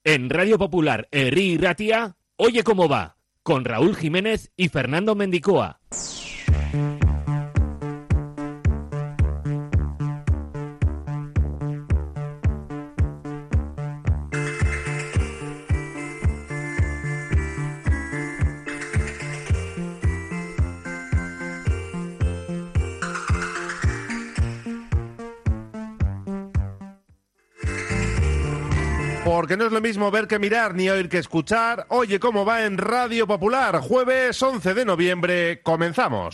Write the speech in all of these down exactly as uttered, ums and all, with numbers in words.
En Radio Popular, Herri y Ratia, Oye Cómo Va, con Raúl Jiménez y Fernando Mendicoa. Porque no es lo mismo ver que mirar ni oír que escuchar. Oye Cómo Va en Radio Popular, jueves once de noviembre, comenzamos.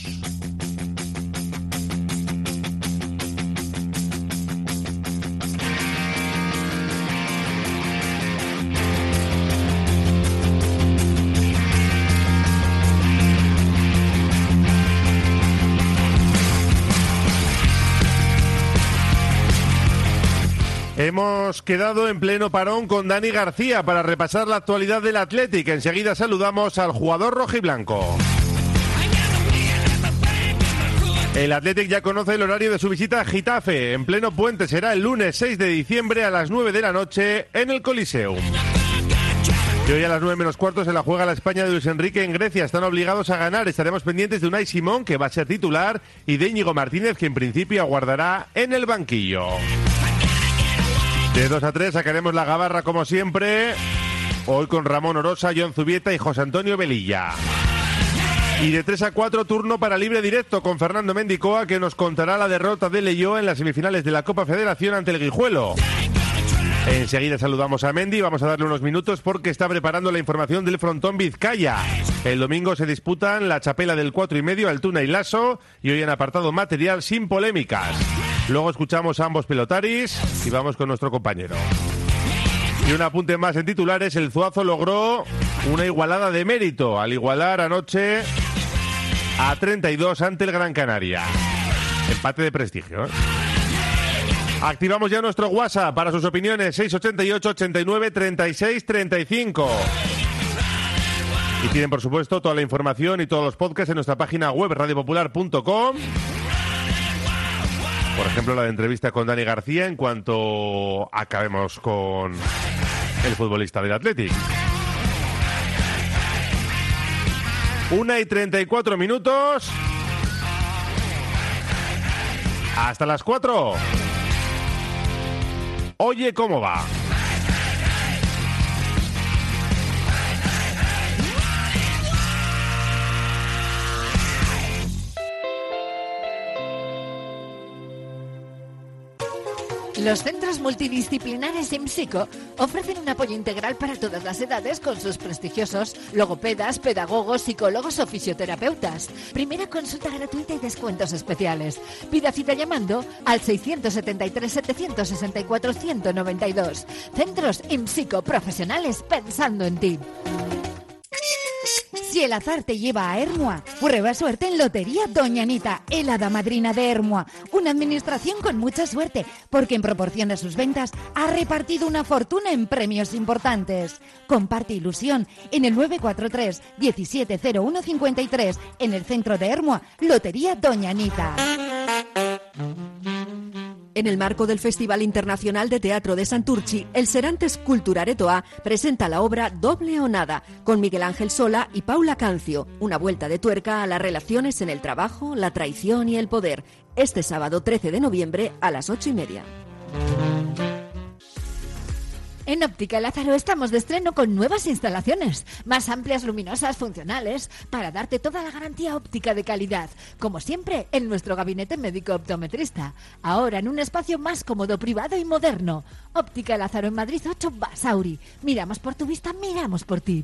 Hemos quedado en pleno parón con Dani García para repasar la actualidad del Athletic. Enseguida saludamos al jugador rojiblanco. El Athletic ya conoce el horario de su visita a Getafe. En pleno puente será el lunes seis de diciembre a las nueve de la noche en el Coliseum. Y hoy a las nueve menos cuarto se la juega la España de Luis Enrique en Grecia. Están obligados a ganar. Estaremos pendientes de Unai Simón, que va a ser titular, y de Íñigo Martínez, que en principio aguardará en el banquillo. De dos a tres sacaremos la gabarra como siempre, hoy con Ramón Orosa, John Zubieta y José Antonio Velilla. Y de tres a cuatro turno para libre directo con Fernando Mendicoa, que nos contará la derrota de Leioa en las semifinales de la Copa Federación ante el Guijuelo. Enseguida saludamos a Mendy, vamos a darle unos minutos porque está preparando la información del frontón Vizcaya. El domingo se disputan la chapela del cuatro y medio, Altuna y Lasso, y hoy han apartado material sin polémicas. Luego escuchamos a ambos pelotaris y vamos con nuestro compañero. Y un apunte más en titulares, el Zuazo logró una igualada de mérito al igualar anoche a treinta y dos ante el Gran Canaria. Empate de prestigio, ¿eh? Activamos ya nuestro WhatsApp para sus opiniones, seis ocho ocho, ochenta y nueve, treinta y seis, treinta y cinco. Y tienen, por supuesto, toda la información y todos los podcasts en nuestra página web, radio popular punto com. Por ejemplo, la de entrevista con Dani García en cuanto acabemos con el futbolista del Athletic. Una y treinta y cuatro minutos. Hasta las cuatro. Oye Cómo Va. Los centros multidisciplinares IMSICO ofrecen un apoyo integral para todas las edades con sus prestigiosos logopedas, pedagogos, psicólogos o fisioterapeutas. Primera consulta gratuita y descuentos especiales. Pida cita llamando al seiscientos setenta y tres, setecientos sesenta y cuatro, ciento noventa y dos. Centros IMSICO, profesionales pensando en ti. Si el azar te lleva a Ermua, prueba suerte en Lotería Doña Anita, el hada madrina de Ermua. Una administración con mucha suerte, porque en proporción a sus ventas ha repartido una fortuna en premios importantes. Comparte ilusión en el nueve cuatro tres, diecisiete cero uno cincuenta y tres, en el centro de Ermua, Lotería Doña Anita. En el marco del Festival Internacional de Teatro de Santurchi, el Serantes Culturaretoa presenta la obra Doble o Nada, con Miguel Ángel Sola y Paula Cancio, una vuelta de tuerca a las relaciones en el trabajo, la traición y el poder, este sábado trece de noviembre a las ocho y media. En Óptica Lázaro estamos de estreno con nuevas instalaciones, más amplias, luminosas, funcionales, para darte toda la garantía óptica de calidad, como siempre en nuestro gabinete médico optometrista. Ahora en un espacio más cómodo, privado y moderno. Óptica Lázaro en Madrid ocho, Basauri. Miramos por tu vista, miramos por ti.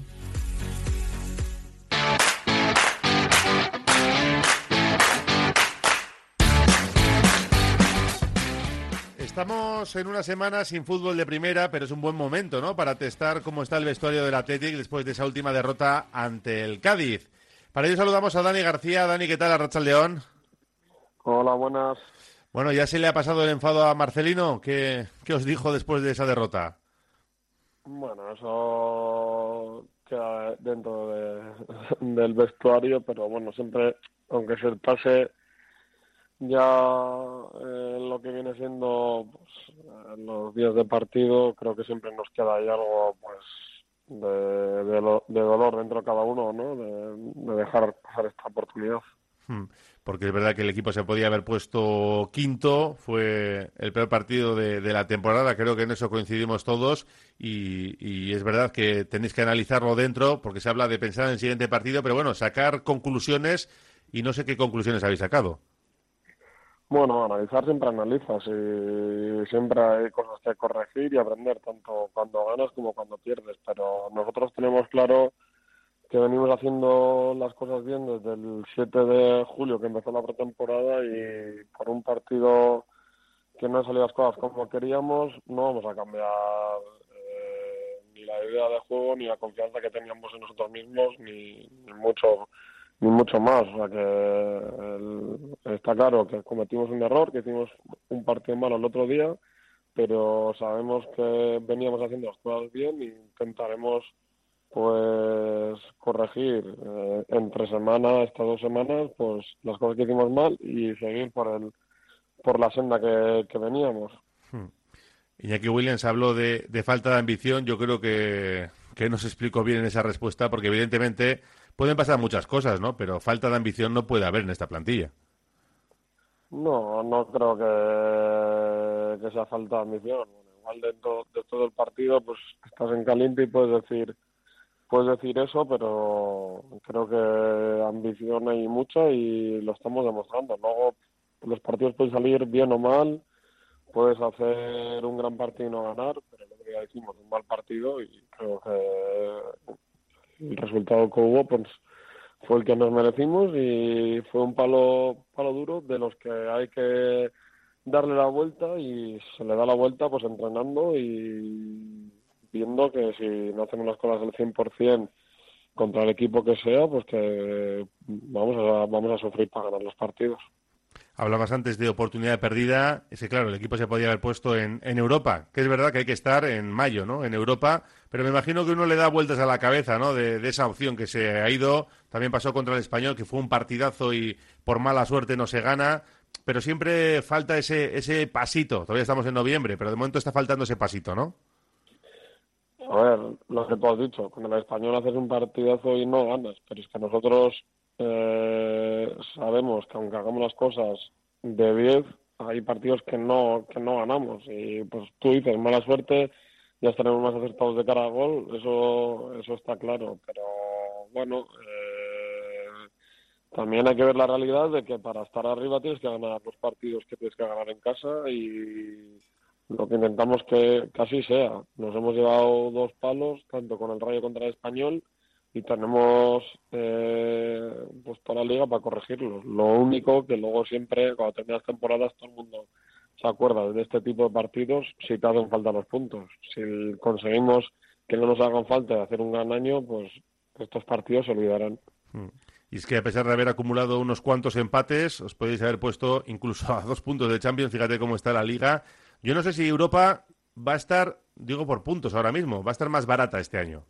Estamos en una semana sin fútbol de primera, pero es un buen momento, ¿no?, para testar cómo está el vestuario del Athletic después de esa última derrota ante el Cádiz. Para ello saludamos a Dani García. Dani, ¿qué tal? Arratsaldeón. Hola, buenas. Bueno, ¿ya se le ha pasado el enfado a Marcelino? ¿Qué, qué os dijo después de esa derrota? Bueno, eso queda dentro de, del vestuario, pero bueno, siempre, aunque se pase ya eh, lo que viene siendo pues, los días de partido, creo que siempre nos queda ahí algo pues de, de, lo, de dolor dentro de cada uno, ¿no? De, de dejar pasar esta oportunidad. Porque es verdad que el equipo se podía haber puesto quinto, fue el peor partido de, de la temporada, creo que en eso coincidimos todos, y, y es verdad que tenéis que analizarlo dentro, porque se habla de pensar en el siguiente partido, pero bueno, sacar conclusiones, y no sé qué conclusiones habéis sacado. Bueno, analizar siempre analizas y siempre hay cosas que corregir y aprender, tanto cuando ganas como cuando pierdes, pero nosotros tenemos claro que venimos haciendo las cosas bien desde el siete de julio que empezó la pretemporada, y por un partido que no han salido las cosas como queríamos no vamos a cambiar eh, ni la idea de juego ni la confianza que teníamos en nosotros mismos ni, ni mucho ni mucho más. O sea que el, está claro que cometimos un error, que hicimos un partido malo el otro día, pero sabemos que veníamos haciendo las cosas bien e intentaremos pues corregir eh, entre semana, estas dos semanas, pues las cosas que hicimos mal y seguir por el por la senda que, que veníamos. Hmm. Iñaki Williams habló de, de falta de ambición. Yo creo que, que no se explicó bien en esa respuesta, porque evidentemente pueden pasar muchas cosas, ¿no? Pero falta de ambición no puede haber en esta plantilla. No, no creo que, que sea falta de ambición. Bueno, igual dentro de todo el partido, pues estás en caliente y puedes decir Puedes decir eso, pero creo que ambición hay mucha y lo estamos demostrando. Luego los partidos pueden salir bien o mal, puedes hacer un gran partido y no ganar, pero lo que ya hicimos, un mal partido, y creo que el resultado que hubo pues fue el que nos merecimos y fue un palo palo duro de los que hay que darle la vuelta, y se le da la vuelta pues entrenando y viendo que si no hacemos las cosas al cien por ciento contra el equipo que sea, pues que vamos a, vamos a sufrir para ganar los partidos. Hablabas antes de oportunidad perdida. Es que, claro, el equipo se podía haber puesto en, en Europa, que es verdad que hay que estar en mayo, ¿no? En Europa, pero me imagino que uno le da vueltas a la cabeza, ¿no? De, de esa opción que se ha ido. También pasó contra el Español, que fue un partidazo y por mala suerte no se gana, pero siempre falta ese, ese pasito. Todavía estamos en noviembre, pero de momento está faltando ese pasito, ¿no? A ver, lo que tú has dicho, con el Español haces un partidazo y no ganas, pero es que nosotros eh, sabemos que aunque hagamos las cosas de diez, hay partidos que no que no ganamos, y pues tú dices, mala suerte, ya estaremos más acertados de cara al gol, eso eso está claro, pero bueno, eh, también hay que ver la realidad de que para estar arriba tienes que ganar los partidos que tienes que ganar en casa, y lo que intentamos que, que así sea. Nos hemos llevado dos palos, tanto con el Rayo contra el Español, y tenemos eh, pues toda la liga para corregirlos. Lo único que luego siempre, cuando terminas temporadas, todo el mundo se acuerda de este tipo de partidos si te hacen falta los puntos. Si conseguimos que no nos hagan falta de hacer un gran año, pues estos partidos se olvidarán. Mm. Y es que a pesar de haber acumulado unos cuantos empates, os podéis haber puesto incluso a dos puntos de Champions. Fíjate cómo está la liga. Yo no sé si Europa va a estar, digo por puntos ahora mismo, va a estar más barata este año.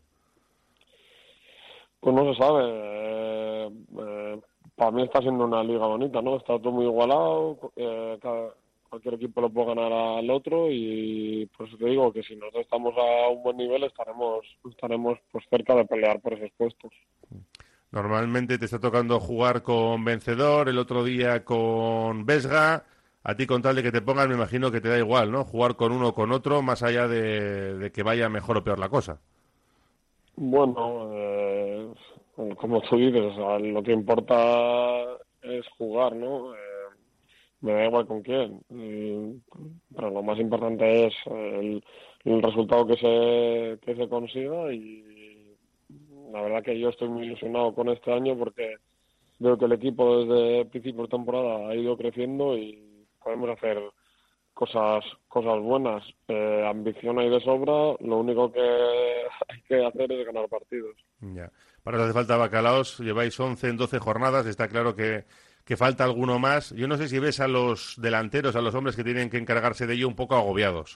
Pues no se sabe. Eh, eh, para mí está siendo una liga bonita, ¿no? Está todo muy igualado. Eh, cada, cualquier equipo lo puede ganar al otro, y pues te digo que si nosotros estamos a un buen nivel estaremos estaremos pues cerca de pelear por esos puestos. Normalmente te está tocando jugar con vencedor, el otro día con Vesga. A ti, con tal de que te pongan, me imagino que te da igual, ¿no? Jugar con uno o con otro, más allá de, de que vaya mejor o peor la cosa. Bueno, eh, como tú dices, o sea, lo que importa es jugar, ¿no? Eh, me da igual con quién. Eh, pero lo más importante es el, el resultado que se, que se consiga, y la verdad que yo estoy muy ilusionado con este año porque veo que el equipo desde el principio de temporada ha ido creciendo y podemos hacer cosas cosas buenas. Eh, ambición hay de sobra, lo único que hay que hacer es ganar partidos. Ya. Para eso hace falta bacalaos, lleváis once en doce jornadas, está claro que, que falta alguno más. Yo no sé si ves a los delanteros, a los hombres que tienen que encargarse de ello, un poco agobiados.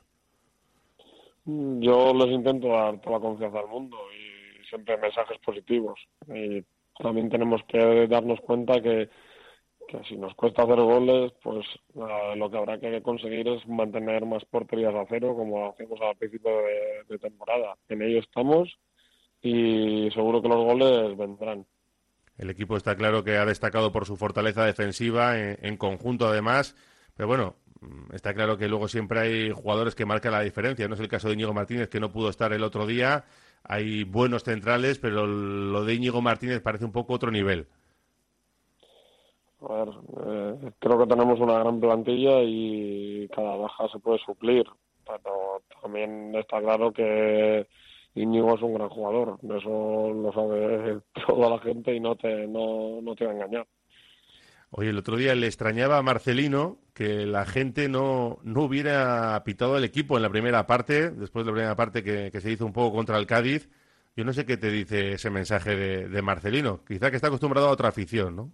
Yo les intento dar toda la confianza al mundo y siempre mensajes positivos. Y también tenemos que darnos cuenta que que si nos cuesta hacer goles, pues uh, lo que habrá que conseguir es mantener más porterías a cero, como hacemos al principio de, de temporada. En ello estamos y seguro que los goles vendrán. El equipo está claro que ha destacado por su fortaleza defensiva, en, en conjunto además, pero bueno, está claro que luego siempre hay jugadores que marcan la diferencia. No es el caso de Íñigo Martínez, que no pudo estar el otro día. Hay buenos centrales, pero lo de Íñigo Martínez parece un poco otro nivel. A ver, eh, creo que tenemos una gran plantilla y cada baja se puede suplir, pero también está claro que Íñigo es un gran jugador, eso lo sabe toda la gente y no te, no, no te va a engañar. Oye, el otro día le extrañaba a Marcelino que la gente no, no hubiera pitado el equipo en la primera parte, después de la primera parte que, que se hizo un poco contra el Cádiz. Yo no sé qué te dice ese mensaje de, de Marcelino, quizá que está acostumbrado a otra afición, ¿no?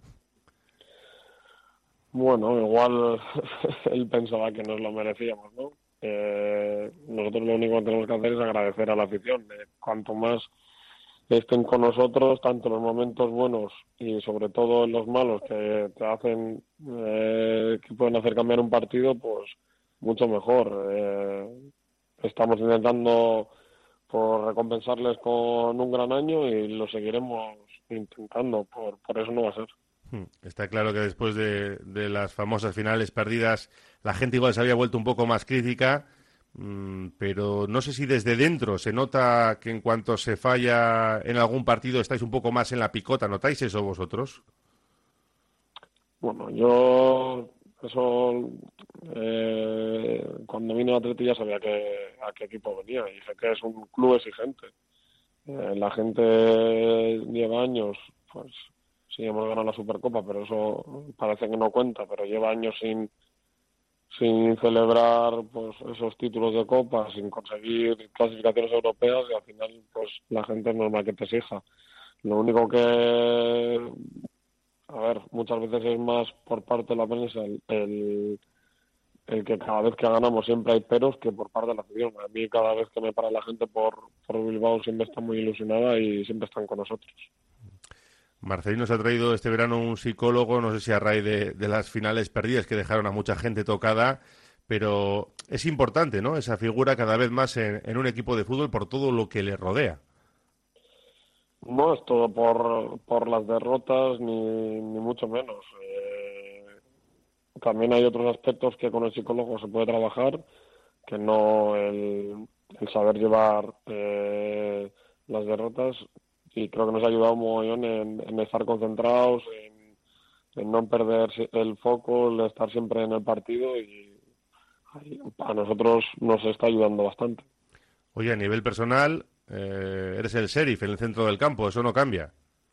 Bueno, igual él pensaba que nos lo merecíamos, ¿no? Eh, nosotros lo único que tenemos que hacer es agradecer a la afición. Eh, cuanto más estén con nosotros, tanto en los momentos buenos y sobre todo en los malos que te hacen, eh, que pueden hacer cambiar un partido, pues mucho mejor. Eh, estamos intentando por recompensarles con un gran año y lo seguiremos intentando, por, por eso no va a ser. Está claro que después de, de las famosas finales perdidas, la gente igual se había vuelto un poco más crítica, mmm, pero no sé si desde dentro se nota que en cuanto se falla en algún partido estáis un poco más en la picota. ¿Notáis eso vosotros? Bueno, yo eso eh, cuando vino a Atleti ya sabía que, a qué equipo venía y sé que es un club exigente. Eh, la gente lleva años, pues sí, hemos ganado la Supercopa, pero eso parece que no cuenta, pero lleva años sin sin celebrar pues esos títulos de Copa, sin conseguir clasificaciones europeas y al final pues la gente es normal que te exija. Lo único que, a ver, muchas veces es más por parte de la prensa el, el, el que cada vez que ganamos siempre hay peros que por parte de la afición. A mí cada vez que me para la gente por, por Bilbao siempre está muy ilusionada y siempre están con nosotros. Marcelino se ha traído este verano un psicólogo, no sé si a raíz de, de las finales perdidas que dejaron a mucha gente tocada, pero es importante, ¿no?, esa figura cada vez más en, en un equipo de fútbol por todo lo que le rodea. No es todo por, por las derrotas, ni, ni mucho menos. Eh, también hay otros aspectos que con el psicólogo se puede trabajar, que no el, el saber llevar eh, las derrotas. Y creo que nos ha ayudado un mogollón en, en estar concentrados, en, en no perder el foco, en estar siempre en el partido y a nosotros nos está ayudando bastante. Oye, a nivel personal, eh, eres el sheriff en el centro del campo, eso no cambia.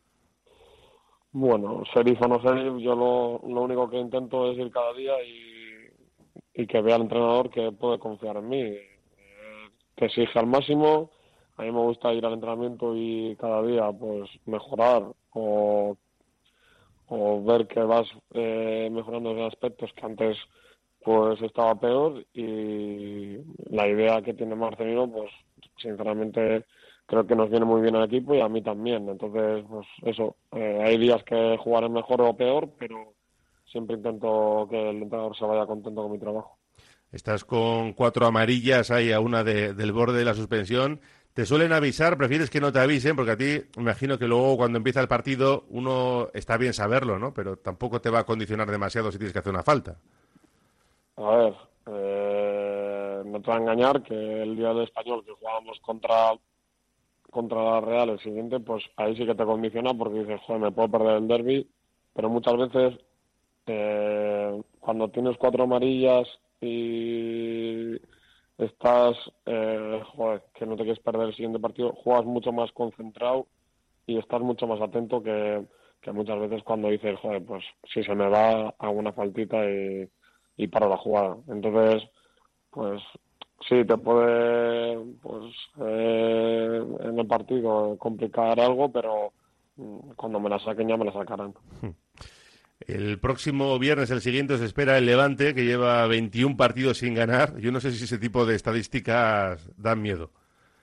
Bueno, sheriff o no sheriff, yo lo, lo único que intento es ir cada día y, y que vea al entrenador que puede confiar en mí, eh, que exige al máximo. A mí me gusta ir al entrenamiento y cada día pues mejorar o, o ver que vas eh, mejorando en aspectos que antes pues estaba peor y la idea que tiene Marcelino pues sinceramente creo que nos viene muy bien al equipo y a mí también. Entonces pues eso, eh, hay días que jugaré mejor o peor, pero siempre intento que el entrenador se vaya contento con mi trabajo. Estás con cuatro amarillas ahí a una de, del borde de la suspensión. ¿Te suelen avisar? ¿Prefieres que no te avisen? Porque a ti, me imagino que luego cuando empieza el partido uno está bien saberlo, ¿no? Pero tampoco te va a condicionar demasiado si tienes que hacer una falta. A ver, eh, no te va a engañar que el día del Español que jugábamos contra contra la Real el siguiente, pues ahí sí que te condiciona porque dices, joder, me puedo perder el derbi, pero muchas veces eh, cuando tienes cuatro amarillas y estás, eh, joder, que no te quieres perder el siguiente partido, juegas mucho más concentrado y estás mucho más atento que, que muchas veces cuando dices, joder, pues si se me va alguna faltita y, y paro la jugada. Entonces, pues sí, te puede, pues eh, en el partido complicar algo, pero cuando me la saquen ya me la sacarán. El próximo viernes, el siguiente, se espera el Levante, que lleva veintiún partidos sin ganar. Yo no sé si ese tipo de estadísticas dan miedo.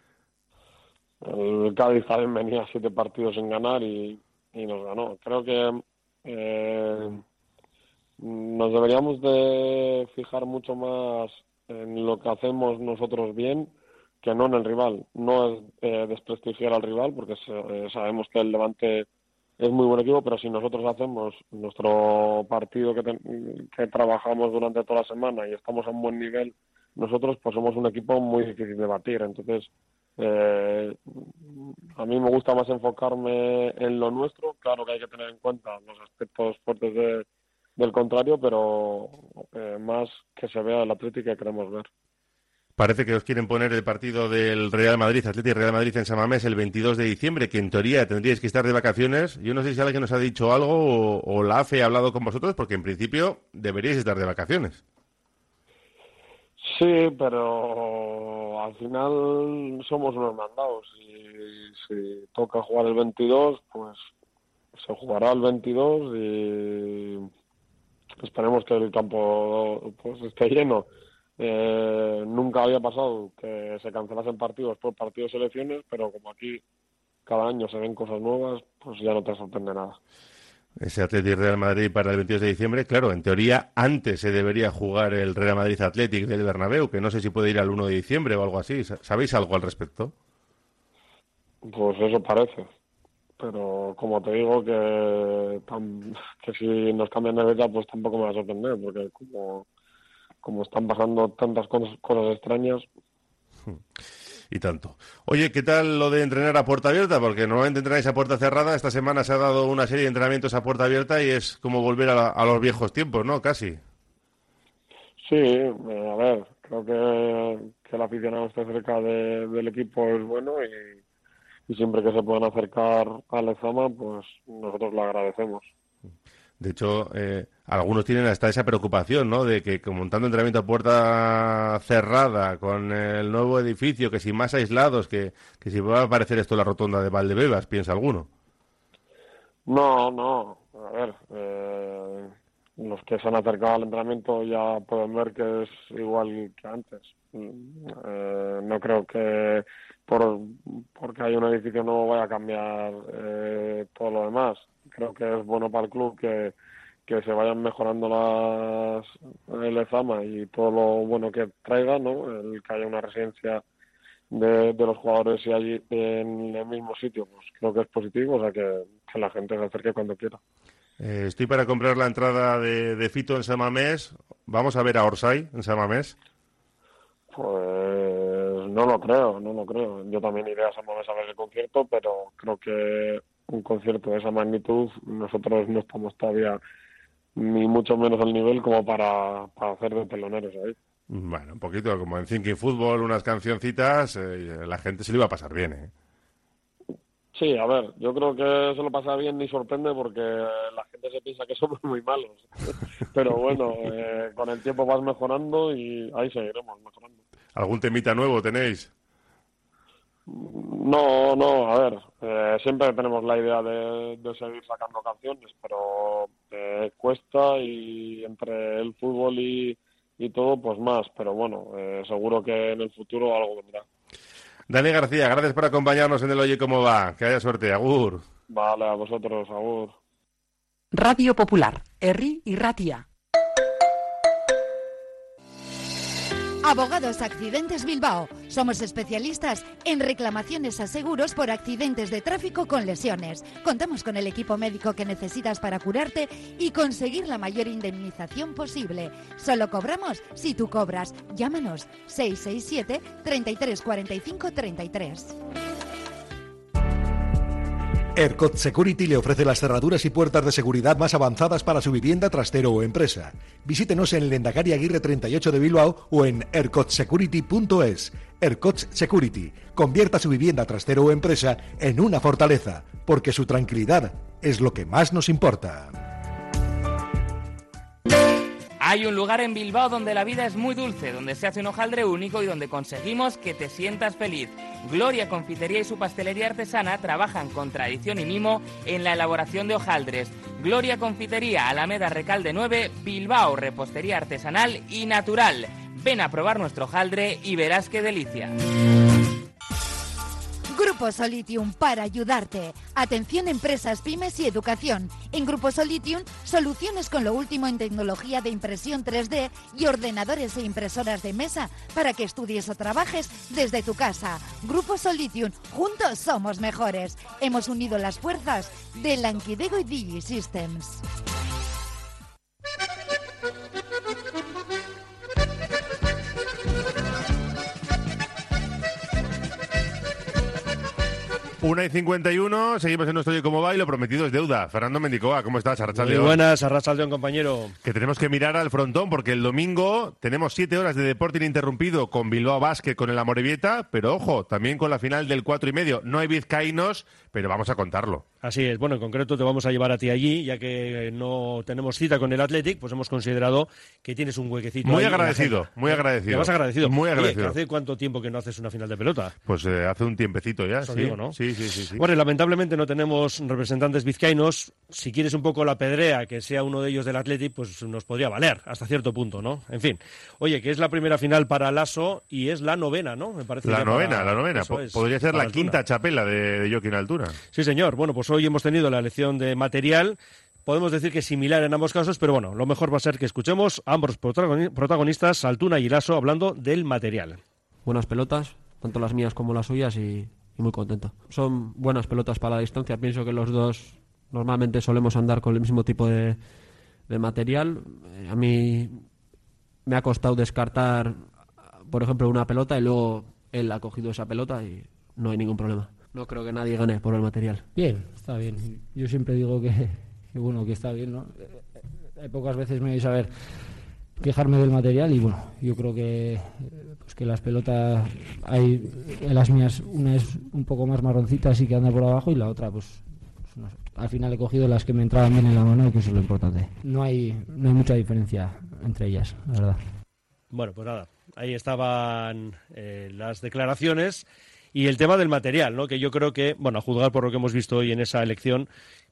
El Cádiz también venía siete partidos sin ganar y, y nos ganó. Creo que eh, nos deberíamos de fijar mucho más en lo que hacemos nosotros bien que no en el rival. No es eh, desprestigiar al rival, porque eh, sabemos que el Levante es muy buen equipo, pero si nosotros hacemos nuestro partido que, te, que trabajamos durante toda la semana y estamos a un buen nivel, nosotros pues somos un equipo muy difícil de batir. Entonces, eh, a mí me gusta más enfocarme en lo nuestro. Claro que hay que tener en cuenta los aspectos fuertes de, del contrario, pero eh, más que se vea el Atlético que queremos ver. Parece que os quieren poner el partido del Real Madrid, Atlético Real Madrid en San Mamés el veintidós de diciembre, que en teoría tendríais que estar de vacaciones. Yo no sé si alguien nos ha dicho algo o, o la A F E ha hablado con vosotros, porque en principio deberíais estar de vacaciones. Sí, pero al final somos unos mandados y si toca jugar el veintidós, pues se jugará el veintidós y esperemos que el campo pues esté lleno. Eh, nunca había pasado que se cancelasen partidos por partidos de selecciones, pero como aquí cada año se ven cosas nuevas, pues ya no te sorprende nada. Ese Atlético Real Madrid para el veintidós de diciembre, claro, en teoría antes se debería jugar el Real Madrid Atlético del Bernabéu, que no sé si puede ir al uno de diciembre o algo así. ¿Sabéis algo al respecto? Pues eso parece, pero como te digo que, que si nos cambian de fecha, pues tampoco me va a sorprender, porque como como están pasando tantas cosas, cosas extrañas. Y tanto. Oye, ¿qué tal lo de entrenar a puerta abierta? Porque normalmente entrenáis a puerta cerrada. Esta semana se ha dado una serie de entrenamientos a puerta abierta y es como volver a, la, a los viejos tiempos, ¿no? Casi. Sí, eh, a ver, creo que, que el aficionado esté cerca de, del equipo es bueno y, y siempre que se puedan acercar a Lezama, pues nosotros lo agradecemos. De hecho, eh, algunos tienen hasta esa preocupación, ¿no? De que montando entrenamiento a puerta cerrada con el nuevo edificio, que si más aislados, que, que si va a aparecer esto la rotonda de Valdebebas, piensa alguno. No, no. A ver, eh, los que se han acercado al entrenamiento ya pueden ver que es igual que antes. Eh, no creo que por porque hay un edificio nuevo vaya a cambiar eh, todo lo demás. Creo que es bueno para el club que, que se vayan mejorando las el Lezama y todo lo bueno que traiga, ¿no? El que haya una residencia de, de los jugadores y allí en el mismo sitio, pues creo que es positivo, o sea que, que la gente se acerque cuando quiera. Eh, estoy para comprar la entrada de, de Fito en San Mamés. ¿Vamos a ver a Orsay en San Mamés? Pues no lo creo, no lo creo. Yo también iré a San Mamés a ver el concierto, pero creo que un concierto de esa magnitud nosotros no estamos todavía ni mucho menos al nivel como para, para hacer de teloneros ahí. Bueno, un poquito como en Thinking Football, unas cancioncitas, eh, la gente se le iba a pasar bien, ¿eh? Sí, a ver, yo creo que se lo pasa bien ni sorprende porque la gente se piensa que somos muy malos. Pero bueno, eh, con el tiempo vas mejorando y ahí seguiremos mejorando. ¿Algún temita nuevo tenéis? No, no, a ver, eh, siempre tenemos la idea de, de seguir sacando canciones, pero eh, cuesta y entre el fútbol y, y todo, pues más. Pero bueno, eh, seguro que en el futuro algo vendrá. Dani García, gracias por acompañarnos en el Oye Cómo Va. Que haya suerte. Agur. Vale, a vosotros, agur. Radio Popular, Herri y Ratia. Abogados Accidentes Bilbao. Somos especialistas en reclamaciones a seguros por accidentes de tráfico con lesiones. Contamos con el equipo médico que necesitas para curarte y conseguir la mayor indemnización posible. Solo cobramos si tú cobras. Llámanos seis seis siete, treinta y tres cuarenta y cinco, treinta y tres. ERCOT Security le ofrece las cerraduras y puertas de seguridad más avanzadas para su vivienda, trastero o empresa. Visítenos en Lehendakari Aguirre treinta y ocho de Bilbao o en ercot security punto es. ERCOT Security. Convierta su vivienda, trastero o empresa en una fortaleza, porque su tranquilidad es lo que más nos importa. Hay un lugar en Bilbao donde la vida es muy dulce, donde se hace un hojaldre único y donde conseguimos que te sientas feliz. Gloria Confitería y su pastelería artesana trabajan con tradición y mimo en la elaboración de hojaldres. Gloria Confitería, Alameda Recalde nueve, Bilbao, repostería artesanal y natural. Ven a probar nuestro hojaldre y verás qué delicia. Grupo Grupo Solitium para ayudarte. Atención empresas, pymes y educación. En Grupo Solitium, soluciones con lo último en tecnología de impresión tres D y ordenadores e impresoras de mesa para que estudies o trabajes desde tu casa. Grupo Solitium, juntos somos mejores. Hemos unido las fuerzas de Lankidego y DigiSystems. Una y cincuenta y uno, seguimos en nuestro Oye Cómo Va y lo prometido es deuda. Fernando Mendicoa, ¿cómo estás? Arratsaldeon. Muy buenas, Arratsaldeon, compañero. Que tenemos que mirar al frontón porque el domingo tenemos siete horas de deporte ininterrumpido con Bilbao Basket, con el Amorebieta, pero ojo, también con la final del cuatro y medio. No hay vizcaínos, pero vamos a contarlo. Así es, bueno, en concreto te vamos a llevar a ti allí, ya que no tenemos cita con el Athletic, pues hemos considerado que tienes un huequecito. Muy agradecido, muy agradecido. ¿Te vas agradecido? Muy agradecido. Oye, ¿hace cuánto tiempo que no haces una final de pelota? Pues eh, hace un tiempecito ya, Eso sí. digo, ¿no? Sí, sí, sí, sí. Bueno, lamentablemente no tenemos representantes vizcaínos. Si quieres un poco la pedrea, que sea uno de ellos del Athletic, pues nos podría valer, hasta cierto punto, ¿no? En fin. Oye, que es la primera final para Lasso y es la novena, ¿no? Me parece. La novena, para... la novena. Eso Po- es, podría ser la Altuna. quinta chapela de, de Joaquín Altuna. Sí, señor. Bueno, pues hoy hemos tenido la elección de material. Podemos decir que es similar en ambos casos, pero bueno, lo mejor va a ser que escuchemos a ambos protagoni- protagonistas, Altuna y Lasso, hablando del material. Buenas pelotas, tanto las mías como las suyas, y, y muy contento. Son buenas pelotas para la distancia. Pienso que los dos normalmente solemos andar con el mismo tipo de, de material. Eh, a mí me ha costado descartar, por ejemplo, una pelota y luego él ha cogido esa pelota y no hay ningún problema. No creo que nadie gane por el material. Bien, está bien. Yo siempre digo que, que bueno, que está bien, ¿no? Hay pocas veces me vais a ver quejarme del material y bueno, yo creo que pues que las pelotas hay en las mías, una es un poco más marroncita, así que anda por abajo, y la otra pues, pues no sé. Al final he cogido las que me entraban bien en la mano, que eso es lo importante. No hay no hay mucha diferencia entre ellas, la verdad. Bueno, pues nada, ahí estaban eh, las declaraciones y el tema del material, ¿no? Que yo creo que, bueno, a juzgar por lo que hemos visto hoy en esa elección,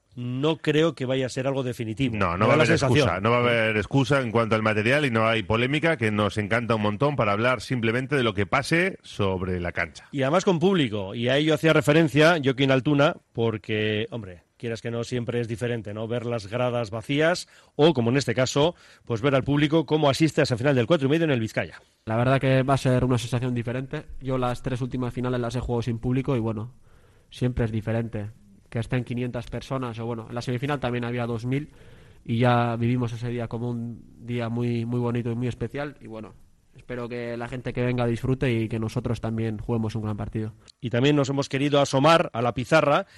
no creo que vaya a ser algo definitivo. No, Me no va a da la haber sensación. excusa. No va a haber excusa en cuanto al material y no hay polémica, que nos encanta un montón para hablar simplemente de lo que pase sobre la cancha. Y además con público, y a ello hacía referencia Joaquín Altuna, porque, hombre, quieras que no, siempre es diferente, ¿no? Ver las gradas vacías o, como en este caso, pues ver al público cómo asiste a esa final del cuatro y medio en el Vizcaya. La verdad que va a ser una sensación diferente. Yo las tres últimas finales las he jugado sin público y bueno, siempre es diferente. Que estén quinientas personas, o bueno, en la semifinal también había dos mil y ya vivimos ese día como un día muy, muy bonito y muy especial, y bueno, espero que la gente que venga disfrute y que nosotros también juguemos un gran partido. Y también nos hemos querido asomar a la pizarra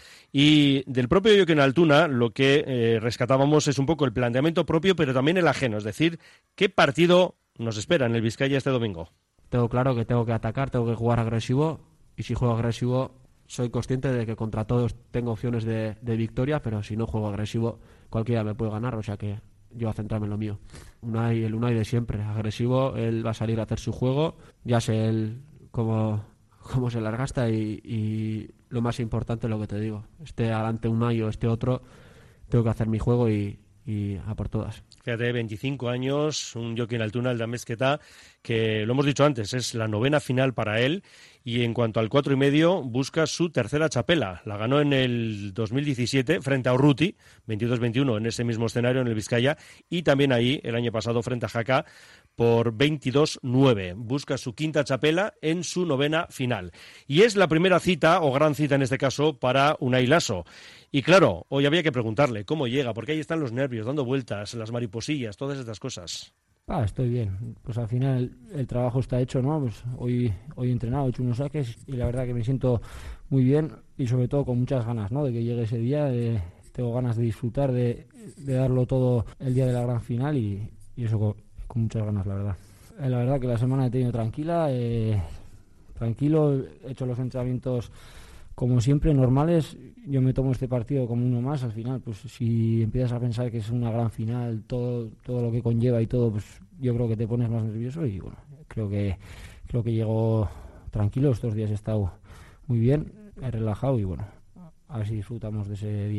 y del propio Joaquín Altuna lo que eh, rescatábamos es un poco el planteamiento propio, pero también el ajeno, es decir, ¿qué partido nos espera en el Vizcaya este domingo? Tengo claro que tengo que atacar, tengo que jugar agresivo, y si juego agresivo soy consciente de que contra todos tengo opciones de, de victoria, pero si no juego agresivo cualquiera me puede ganar, o sea que yo voy a centrarme en lo mío. Unai, el Unai de siempre, agresivo, él va a salir a hacer su juego, ya sé él cómo, cómo se las gasta y, y lo más importante, lo que te digo, esté adelante Unai o este otro, tengo que hacer mi juego y, y a por todas. Fíjate, veinticinco años, un Joaquín Altuna, el de Amezqueta, que lo hemos dicho antes, es la novena final para él, y en cuanto al cuatro y medio, busca su tercera chapela. La ganó en el dos mil diecisiete frente a Urruti, veintidós veintiuno en ese mismo escenario en el Vizcaya, y también ahí, el año pasado, frente a Jaca, por veintidós nueve. Busca su quinta chapela en su novena final. Y es la primera cita, o gran cita en este caso, para Unai Lasso. Y claro, hoy había que preguntarle cómo llega, porque ahí están los nervios, dando vueltas, las mariposillas, todas estas cosas. Ah, estoy bien. Pues al final el, el trabajo está hecho, ¿no? Pues hoy, hoy he entrenado, he hecho unos saques y la verdad que me siento muy bien y sobre todo con muchas ganas, ¿no? De que llegue ese día, de, tengo ganas de disfrutar, de, de darlo todo el día de la gran final y, y eso con, con muchas ganas, la verdad. Eh, la verdad que la semana he tenido tranquila, eh, tranquilo, he hecho los entrenamientos como siempre, normales. Yo me tomo este partido como uno más. Al final, pues si empiezas a pensar que es una gran final, todo todo lo que conlleva y todo, pues yo creo que te pones más nervioso y bueno, creo que creo que llego tranquilo. Estos días he estado muy bien, he relajado y bueno, a ver si disfrutamos de ese día.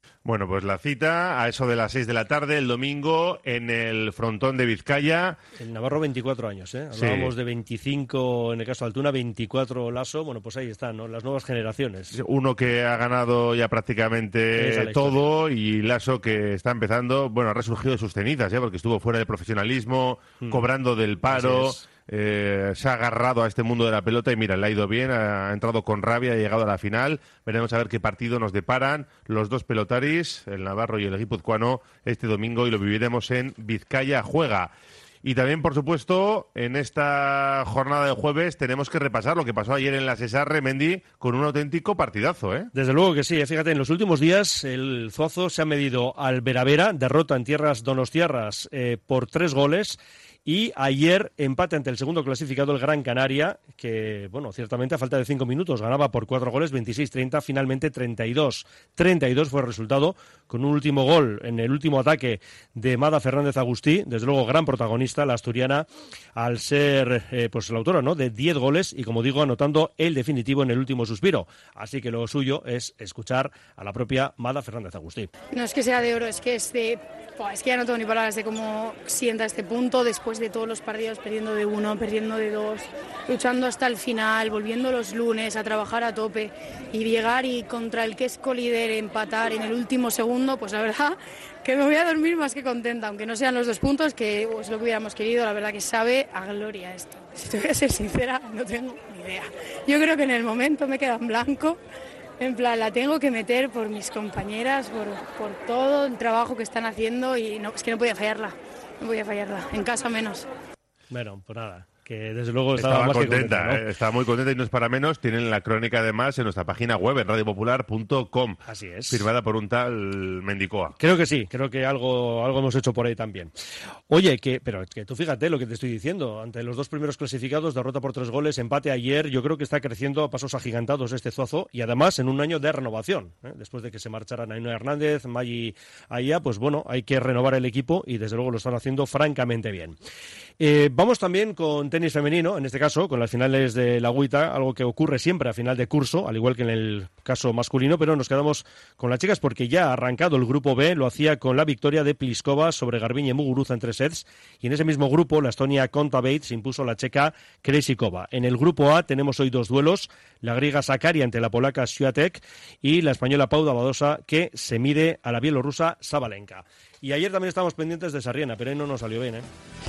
Bueno, pues la cita a eso de las seis de la tarde, el domingo, en el frontón de Vizcaya. El Navarro, veinticuatro años, ¿eh? Sí. Hablábamos de veinticinco en el caso de Altuna, veinticuatro Lasso. Bueno, pues ahí están, ¿no? Las nuevas generaciones. Uno que ha ganado ya prácticamente todo y Lasso que está empezando, bueno, ha resurgido de sus cenizas, ¿eh? Porque estuvo fuera del profesionalismo, hmm. cobrando del paro. Eh, se ha agarrado a este mundo de la pelota y mira, le ha ido bien, ha entrado con rabia, ha llegado a la final. Veremos a ver qué partido nos deparan los dos pelotaris, el navarro y el guipuzcoano, este domingo, y lo viviremos en Vizcaya Juega. Y también, por supuesto, en esta jornada de jueves tenemos que repasar lo que pasó ayer en la Sesarre, Mendy, con un auténtico partidazo, ¿eh? Desde luego que sí. Fíjate, en los últimos días el Zuazo se ha medido al Veravera, derrota en tierras donostiarras eh, por tres goles. Y ayer empate ante el segundo clasificado, el Gran Canaria, que, bueno, ciertamente a falta de cinco minutos ganaba por cuatro goles, veintiséis treinta, finalmente treinta y dos. treinta y dos fue el resultado, con un último gol en el último ataque de Mada Fernández Agustí, desde luego gran protagonista, la asturiana, al ser eh, pues la autora, ¿no?, de diez goles y, como digo, anotando el definitivo en el último suspiro. Así que lo suyo es escuchar a la propia Mada Fernández Agustí. No es que sea de oro, es que es de... Es que ya no tengo ni palabras de cómo sienta este punto después de todos los partidos, perdiendo de uno, perdiendo de dos, luchando hasta el final, volviendo los lunes a trabajar a tope y llegar y contra el que es colíder empatar en el último segundo, pues la verdad que me voy a dormir más que contenta, aunque no sean los dos puntos, que es lo que hubiéramos querido. La verdad que sabe a gloria esto. Si te voy a ser sincera, no tengo ni idea. Yo creo que en el momento me queda en blanco. En plan, la tengo que meter por mis compañeras, por, por todo el trabajo que están haciendo y no, es que no podía fallarla, no podía fallarla, en casa menos. Bueno, pues nada, que desde luego estaba, estaba más contenta, que contenta, ¿no? eh, estaba muy contenta y no es para menos. Tienen la crónica además en nuestra página web, en radio popular punto com. Así es. Firmada por un tal Mendicoa. Creo que sí, creo que algo, algo hemos hecho por ahí también. Oye, que, pero que tú fíjate lo que te estoy diciendo, ante los dos primeros clasificados, derrota por tres goles, empate ayer, yo creo que está creciendo a pasos agigantados este Zuazo y además en un año de renovación, ¿eh? Después de que se marcharan Ainhoa Hernández, Maggi Aia, pues bueno, hay que renovar el equipo y desde luego lo están haciendo francamente bien. Eh, vamos también con tenis femenino, en este caso, con las finales de la Agüita, algo que ocurre siempre a final de curso, al igual que en el caso masculino, pero nos quedamos con las chicas porque ya ha arrancado el grupo B, lo hacía con la victoria de Pliskova sobre Garbiñe Muguruza en tres sets, y en ese mismo grupo la estonia Konta Bates impuso a la checa Krejcikova. En el grupo A tenemos hoy dos duelos, la griega Sakkari ante la polaca Swiatek y la española Pauda Badosa, que se mide a la bielorrusa Sabalenka. Y ayer también estábamos pendientes de Sarriena, pero ahí no nos salió bien, ¿eh?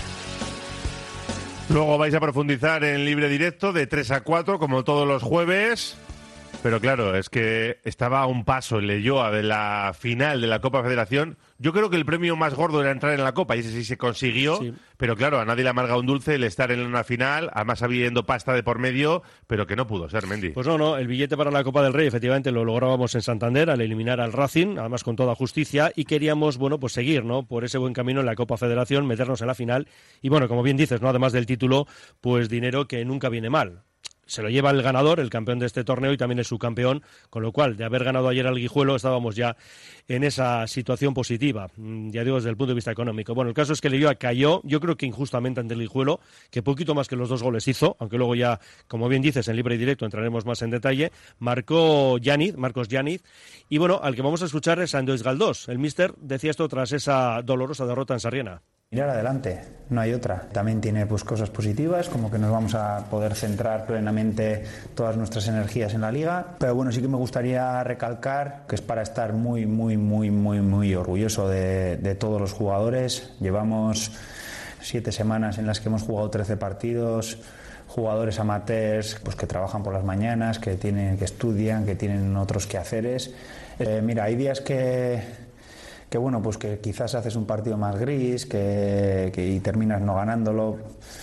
Luego vais a profundizar en libre directo de tres a cuatro, como todos los jueves. Pero claro, es que estaba a un paso el Leioa de la final de la Copa Federación. Yo creo que el premio más gordo era entrar en la Copa, y ese sí se consiguió. Sí. Pero claro, a nadie le amarga un dulce el estar en una final, además habiendo pasta de por medio, pero que no pudo ser, Mendy. Pues no, no, el billete para la Copa del Rey efectivamente lo lográbamos en Santander al eliminar al Racing, además con toda justicia, y queríamos, bueno, pues seguir, ¿no?, por ese buen camino en la Copa Federación, meternos en la final, y bueno, como bien dices, ¿no?, además del título, pues dinero que nunca viene mal. Se lo lleva el ganador, el campeón de este torneo, y también el subcampeón, con lo cual, de haber ganado ayer al Guijuelo, estábamos ya en esa situación positiva, ya digo, desde el punto de vista económico. Bueno, el caso es que Leioa cayó, yo creo que injustamente ante el Guijuelo, que poquito más que los dos goles hizo, aunque luego ya, como bien dices, en libre y directo entraremos más en detalle. Marcó Yáñez, Marcos Yáñez, y bueno, al que vamos a escuchar es a Andrés Galdós. El míster decía esto tras esa dolorosa derrota en Sarriena. Mirar adelante, no hay otra. También tiene pues cosas positivas, como que nos vamos a poder centrar plenamente todas nuestras energías en la liga. Pero bueno, sí que me gustaría recalcar que es para estar muy, muy, muy, muy, muy orgulloso de, de todos los jugadores. Llevamos siete semanas en las que hemos jugado trece partidos. Jugadores amateurs pues que trabajan por las mañanas, que tienen, que estudian, que tienen otros quehaceres. Eh, mira, hay días que que bueno, pues que quizás haces un partido más gris, que, que y terminas no ganándolo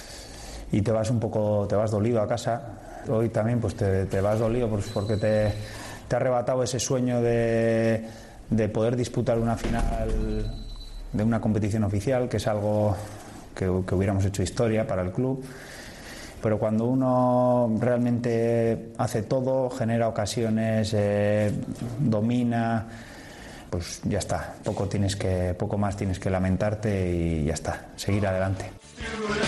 y te vas un poco, te vas dolido a casa. Hoy también pues te, te vas dolido pues porque te, te ha arrebatado ese sueño de, de poder disputar una final de una competición oficial, que es algo que, que hubiéramos hecho historia para el club. Pero cuando uno realmente hace todo, genera ocasiones, eh, domina, pues ya está, poco tienes que, poco más tienes que lamentarte y ya está, seguir adelante.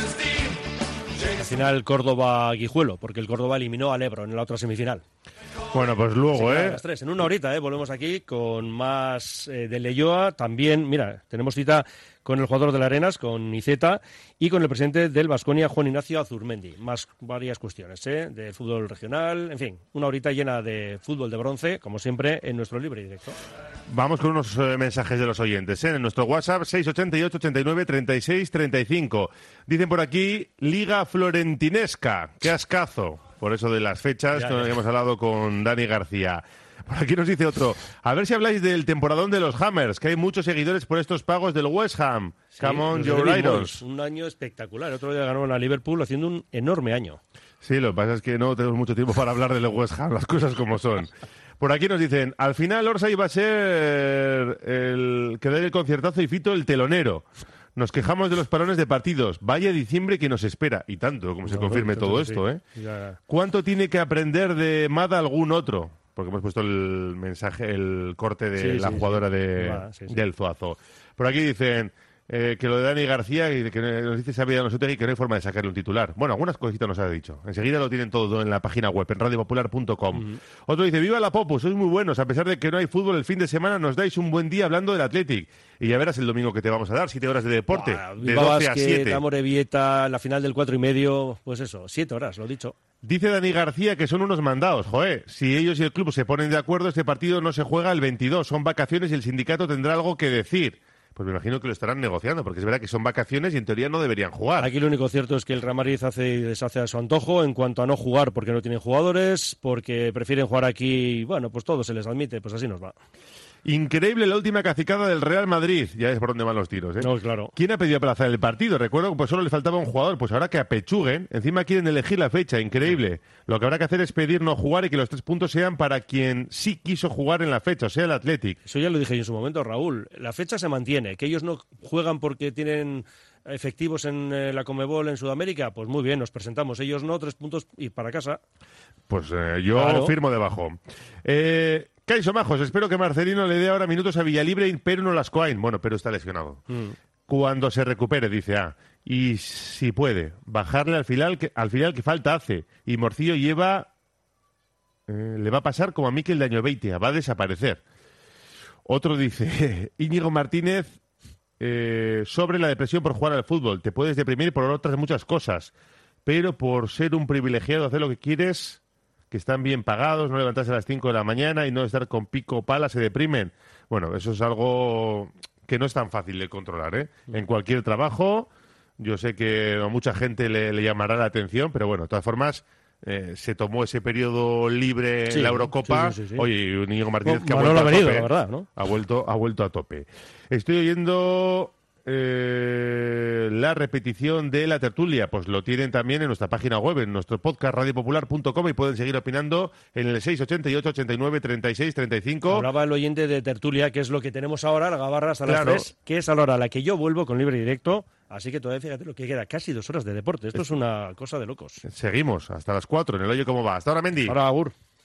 Al final Córdoba-Guijuelo, porque el Córdoba eliminó al Ebro en la otra semifinal. Bueno, pues luego, sí, claro, ¿eh? A las tres, en una horita, ¿eh? Volvemos aquí con más eh, de Leioa. También, mira, tenemos cita con el jugador de la Arenas, con Iceta, y con el presidente del Baskonia, Juan Ignacio Azurmendi. Más varias cuestiones, ¿eh? De fútbol regional, en fin, una horita llena de fútbol de bronce, como siempre, en nuestro libre directo. Vamos con unos eh, mensajes de los oyentes, ¿eh? En nuestro WhatsApp, seis ochenta y ocho, ochenta y nueve, treinta y seis, treinta y cinco. Dicen por aquí, Liga Florentinesca. ¡Qué ascazo! Por eso de las fechas, Ya, que ya. hemos hablado con Dani García. Por aquí nos dice otro, a ver si habláis del temporadón de los Hammers, que hay muchos seguidores por estos pagos del West Ham. Sí, Come on, los your David Irons. Moyes, un año espectacular. El otro día ganaron a Liverpool haciendo un enorme año. Sí, lo que pasa es que no tenemos mucho tiempo para hablar del West Ham, las cosas como son. Por aquí nos dicen, al final Orsa iba a ser el que dé el conciertazo y Fito el telonero. Nos quejamos de los parones de partidos. Vaya diciembre que nos espera. Y tanto, como se No, confirme entonces, todo sí. esto, ¿eh? Ya. ¿Cuánto tiene que aprender de Mada algún otro? Porque hemos puesto el mensaje, el corte de Sí, la sí, jugadora sí. de, Va, sí, sí. del Zuazo. Por aquí dicen eh, que lo de Dani García y que nos dice Xavi Alonso y que no hay forma de sacarle un titular. Bueno, algunas cositas nos ha dicho. Enseguida lo tienen todo en la página web, en radio popular punto com. Uh-huh. Otro dice, viva la Popu, sois muy buenos. A pesar de que no hay fútbol el fin de semana, nos dais un buen día hablando del Athletic. Y ya verás el domingo que te vamos a dar, siete horas de deporte, Buah, de Bilbao doce a Basket, siete. Amorebieta, la final del cuatro y medio, pues eso, siete horas, lo he dicho. Dice Dani García que son unos mandados. Joder, si ellos y el club se ponen de acuerdo, este partido no se juega el veintidós. Son vacaciones y el sindicato tendrá algo que decir. Pues me imagino que lo estarán negociando, porque es verdad que son vacaciones y en teoría no deberían jugar. Aquí lo único cierto es que el Real Madrid hace y deshace a su antojo en cuanto a no jugar porque no tienen jugadores, porque prefieren jugar aquí, bueno, pues todo se les admite, pues así nos va. Increíble la última cacicada del Real Madrid. Ya ves por dónde van los tiros, ¿eh? No, claro. ¿Quién ha pedido aplazar el partido? Recuerdo que pues solo le faltaba un jugador. Pues ahora que apechuguen, encima quieren elegir la fecha. Increíble. Lo que habrá que hacer es pedir no jugar y que los tres puntos sean para quien sí quiso jugar en la fecha, o sea, el Athletic. Eso ya lo dije yo en su momento, Raúl. La fecha se mantiene. Que ellos no juegan porque tienen efectivos en eh, la Conmebol en Sudamérica, pues muy bien, nos presentamos. Ellos no, tres puntos y para casa. Pues eh, yo Claro. firmo debajo. Eh... Caiso Majos, espero que Marcelino le dé ahora minutos a Villalibre y Pero no Lascoain. Bueno, pero está lesionado. Mm. Cuando se recupere, dice A. Y si puede, bajarle al final que, al final que falta hace. Y Morcillo lleva... Eh, le va a pasar como a Mikel de Añobeitia, va a desaparecer. Otro dice, Íñigo Martínez, eh, sobre la depresión por jugar al fútbol. Te puedes deprimir por otras muchas cosas, pero por ser un privilegiado, hacer lo que quieres... que están bien pagados, no levantarse a las cinco de la mañana y no estar con pico o pala, se deprimen. Bueno, eso es algo que no es tan fácil de controlar, ¿eh? En cualquier trabajo, yo sé que a mucha gente le, le llamará la atención, pero bueno, de todas formas, eh, se tomó ese periodo libre Sí, en la Eurocopa. sí, sí, sí, sí. Oye, y un Íñigo Martínez No, que ha Manolo vuelto a ha venido, tope. la verdad, ¿no? Ha vuelto, ha vuelto a tope. Estoy oyendo... Eh, la repetición de la tertulia, pues lo tienen también en nuestra página web, en nuestro podcast radio popular punto com y pueden seguir opinando en el seis ochenta y ocho, ochenta y nueve, treinta y seis, treinta y cinco. Hablaba el oyente de tertulia, que es lo que tenemos ahora, la gabarra hasta Claro. las tres, que es a la hora a la que yo vuelvo con libre directo, así que todavía fíjate lo que queda, casi dos horas de deporte. Esto es una cosa de locos. Seguimos hasta las cuatro en el Oye Cómo Va. Hasta ahora, Mendy. Ahora, Agur.